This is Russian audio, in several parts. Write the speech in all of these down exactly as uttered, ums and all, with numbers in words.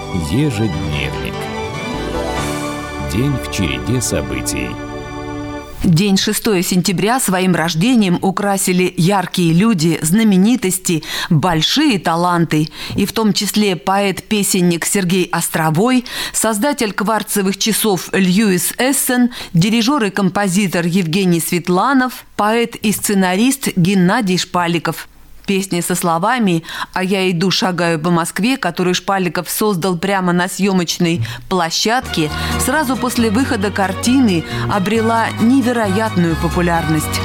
Ежедневник. День в череде событий. День шестого сентября своим рождением украсили яркие люди, знаменитости, большие таланты. И в том числе поэт-песенник Сергей Островой, создатель кварцевых часов Льюис Эссен, дирижер и композитор Евгений Светланов, поэт и сценарист Геннадий Шпаликов. Песня со словами «А я иду, шагаю по Москве», которую Шпаликов создал прямо на съемочной площадке, сразу после выхода картины обрела невероятную популярность.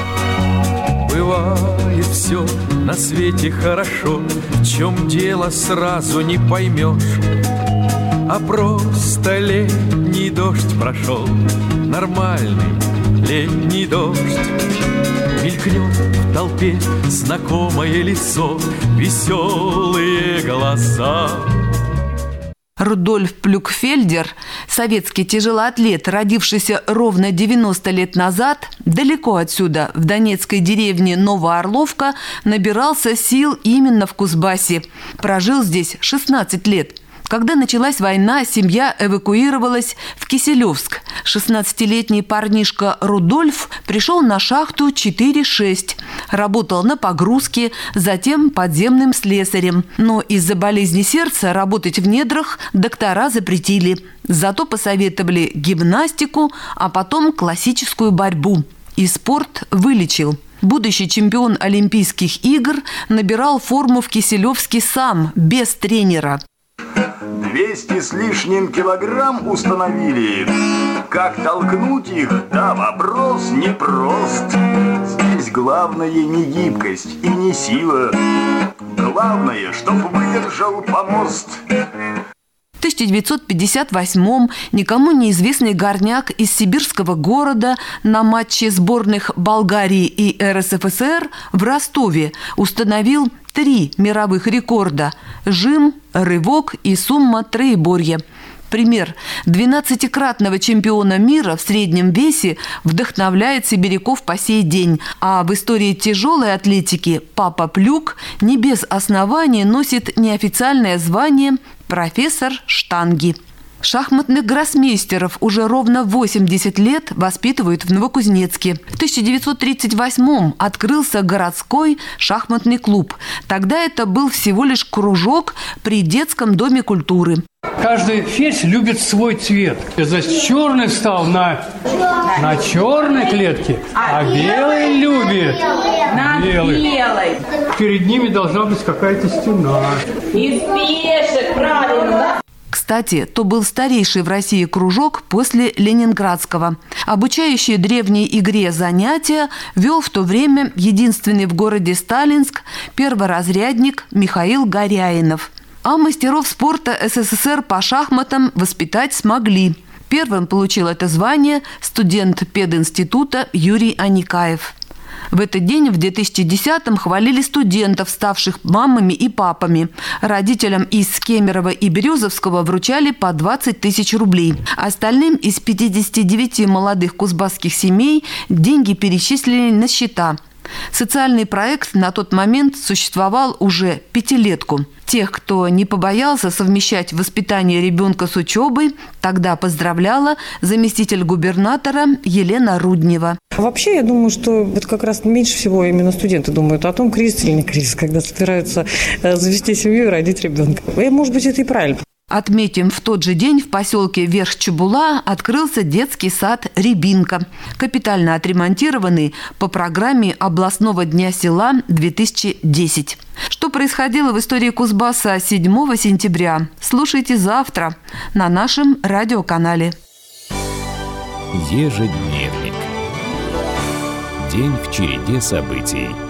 Бывает все на свете хорошо, в чем дело сразу не поймешь. А просто летний дождь прошел, нормальный летний дождь. Мелькнет в толпе знакомое лицо, веселые голоса. Рудольф Плюкфельдер, советский тяжелоатлет, родившийся ровно девяносто лет назад, далеко отсюда, в донецкой деревне Новоорловка, набирался сил именно в Кузбассе. Прожил здесь шестнадцать лет. Когда началась война, семья эвакуировалась в Киселевск. шестнадцатилетний парнишка Рудольф пришел на шахту четыре шесть. Работал на погрузке, затем подземным слесарем. Но из-за болезни сердца работать в недрах доктора запретили. Зато посоветовали гимнастику, а потом классическую борьбу. И спорт вылечил. Будущий чемпион Олимпийских игр набирал форму в Киселевске сам, без тренера. двести с лишним килограмм установили. Как толкнуть их, да вопрос непрост. Здесь главное не гибкость и не сила. Главное, чтоб выдержал помост. В тысяча девятьсот пятьдесят восьмом никому неизвестный горняк из сибирского города на матче сборных Болгарии и эр эс эф эс эр в Ростове установил три мировых рекорда – жим, рывок и сумма троеборья. Пример двенадцатикратного чемпиона мира в среднем весе вдохновляет сибиряков по сей день. А в истории тяжелой атлетики Папа Плюк не без основания носит неофициальное звание «профессор штанги». Шахматных гроссмейстеров уже ровно восемьдесят лет воспитывают в Новокузнецке. В тысяча девятьсот тридцать восьмом открылся городской шахматный клуб. Тогда это был всего лишь кружок при детском доме культуры. Каждый ферзь любит свой цвет. Значит, черный стал на, на черной клетке, а, а белый любит на белый. белой. Перед ними должна быть какая-то стена. Из пешек, правильно, да? Кстати, то был старейший в России кружок после ленинградского. Обучающие древней игре занятия вел в то время единственный в городе Сталинск перворазрядник Михаил Горяинов. А мастеров спорта эс эс эс эр по шахматам воспитать смогли. Первым получил это звание студент пединститута Юрий Аникаев. В этот день, в две тысячи десятом, хвалили студентов, ставших мамами и папами. Родителям из Кемерово и Березовского вручали по двадцать тысяч рублей. Остальным из пятидесяти девяти молодых кузбасских семей деньги перечислили на счета. Социальный проект на тот момент существовал уже пятилетку. Тех, кто не побоялся совмещать воспитание ребенка с учебой, тогда поздравляла заместитель губернатора Елена Руднева. Вообще, я думаю, что вот как раз меньше всего именно студенты думают о том, кризис или не кризис, когда собираются завести семью и родить ребенка. И, может быть, это и правильно. Отметим, в тот же день в поселке Верх-Чебула открылся детский сад «Рябинка», капитально отремонтированный по программе областного дня села две тысячи десять. Что происходило в истории Кузбасса седьмого сентября, слушайте завтра на нашем радиоканале. Ежедневник. День в череде событий.